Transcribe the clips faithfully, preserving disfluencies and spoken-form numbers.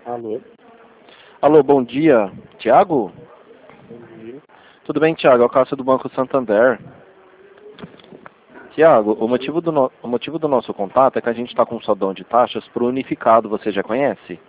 Alô? Alô, bom dia. Tiago? Bom dia. Tudo bem, Tiago? É o Cássio do Banco Santander. Tiago, o motivo do, no... o motivo do nosso contato é que a gente está com um saldão de taxas para o unificado, você já conhece?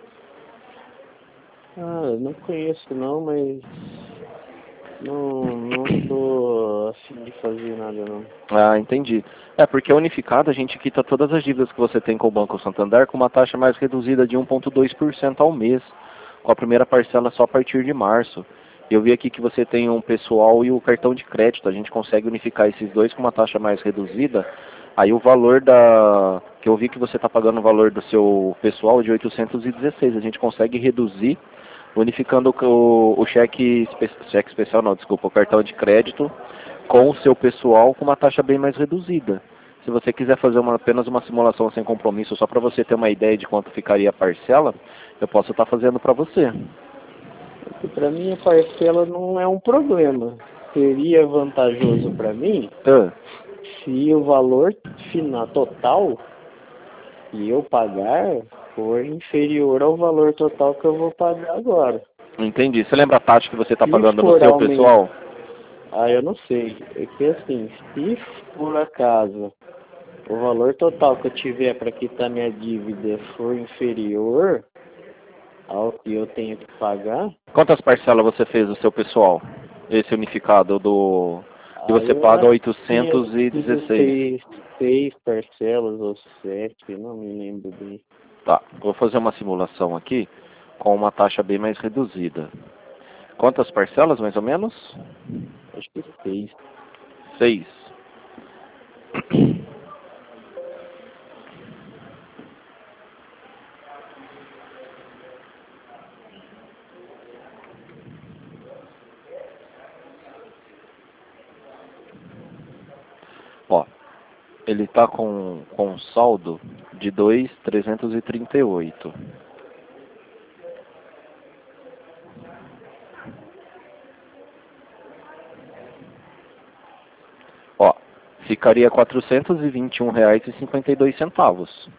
Ah, eu não conheço não, mas não, não tô afim de fazer nada não. Ah, entendi. É, porque a unificado a gente quita todas as dívidas que você tem com o Banco Santander com uma taxa mais reduzida de um vírgula dois por cento ao mês, com a primeira parcela só a partir de março. Eu vi aqui que você tem um pessoal e o cartão de crédito, a gente consegue unificar esses dois com uma taxa mais reduzida. Aí o valor da... que eu vi que você está pagando o valor do seu pessoal de oitocentos e dezesseis, a gente consegue reduzir unificando o, o cheque, espe... cheque especial, não, desculpa, o cartão de crédito com o seu pessoal com uma taxa bem mais reduzida. Se você quiser fazer uma, apenas uma simulação sem compromisso, só para você ter uma ideia de quanto ficaria a parcela, eu posso estar fazendo para você. Porque para mim a parcela não é um problema. Seria vantajoso para mim Ah, se o valor final total que eu pagar for inferior ao valor total que eu vou pagar agora. entendi. Você lembra a taxa que você está Se pagando no for seu aumentar, pessoal? ah, eu não sei. É que assim, se por acaso o valor total que eu tiver para quitar minha dívida for inferior ao que eu tenho que pagar, Quantas parcelas você fez do seu pessoal? Esse unificado do... E aí você eu paga acho que tinha oitocentos e sido dezesseis. seis, seis parcelas ou sete, não me lembro bem. Tá, vou fazer uma simulação aqui com uma taxa bem mais reduzida. Quantas parcelas, mais ou menos? Acho que seis. Seis. Ó, ele está com, com um saldo de dois mil trezentos e trinta e oito. Ó, ficaria quatrocentos e vinte e um reais e cinquenta e dois centavos.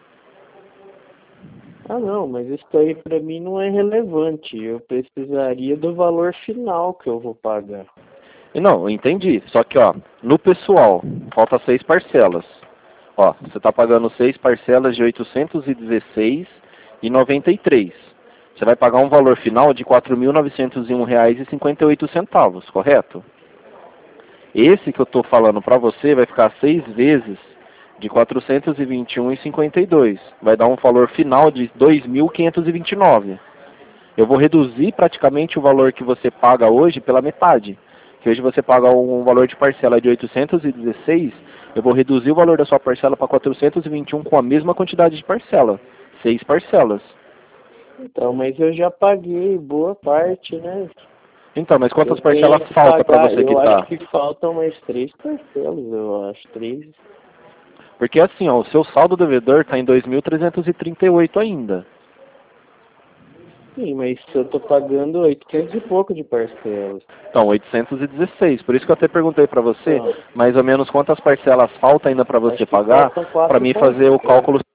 Ah não, mas isso aí para mim não é relevante. Eu precisaria do valor final que eu vou pagar. E não, eu entendi. Só que, ó, no pessoal, falta seis parcelas. Ó, você está pagando seis parcelas de oitocentos e dezesseis reais e noventa e três. Você vai pagar um valor final de quatro mil novecentos e um reais e cinquenta e oito centavos, correto? Esse que eu estou falando para você vai ficar seis vezes de quatrocentos e vinte e um reais e cinquenta e dois. Vai dar um valor final de dois mil quinhentos e vinte e nove. Eu vou reduzir praticamente o valor que você paga hoje pela metade. Que hoje você paga um valor de parcela de oitocentos e dezesseis, eu vou reduzir o valor da sua parcela para quatrocentos e vinte e um com a mesma quantidade de parcela. Seis parcelas. Então, mas eu já paguei boa parte, né? Então, mas Eu quantas tenho parcelas que falta para pagar, você eu acho quitar? que faltam mais três parcelas, eu acho, três. Porque assim, ó, o seu saldo devedor está em dois mil trezentos e trinta e oito ainda. Sim, mas eu tô pagando oitocentos e pouco de parcelas. Então, oitocentos e dezesseis. Por isso que eu até perguntei para você, Então, mais ou menos quantas parcelas falta ainda para você acho que pagar, faltam para quatro mim fazer o parcelas. cálculo